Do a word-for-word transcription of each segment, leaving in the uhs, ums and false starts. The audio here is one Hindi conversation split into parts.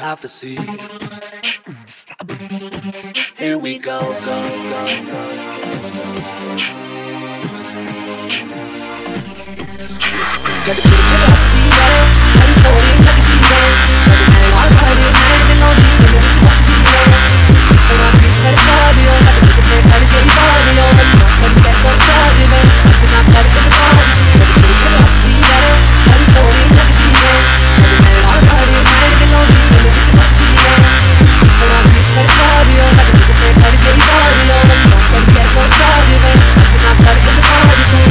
prophecy. Here we go, go, go, go. जब फिर से हंसती है हरी सोनी लगती है जब मैं और भरे मैं मिलोगी दिल विच बसती है सुना भी सरकारियों सब कितने कर गई बारियों मौसम कैसा चाहे मैं इतना कर के बारी जब फिर से हंसती है हरी सोनी लगती है जब मैं और भरे मैं मिलोगी दिल विच बसती है सुना भी सरकारियों सब कितने कर गई बारियों मौसम कैसा चाहे मैं इतना कर के बारी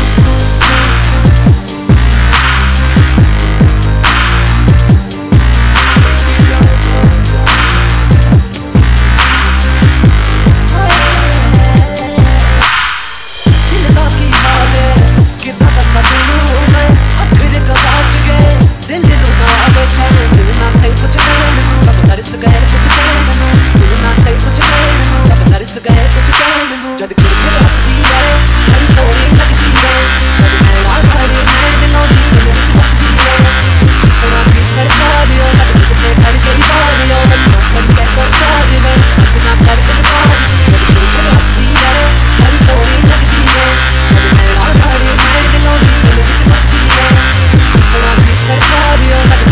जद फिर से हंसती है हरी सोनी लगती है जब मैं और भरे मैं मिलोगी दिल विच बसती है सुना भी सरकारियों सब कितने कर गई बारियों मौसम कैसा चाहे मैं इतना कर के बारी जद फिर से हंसती है हरी सोनी लगती है जब मैं और भरे मैं मिलोगी दिल विच बसती है सुना भी सरकारियों सब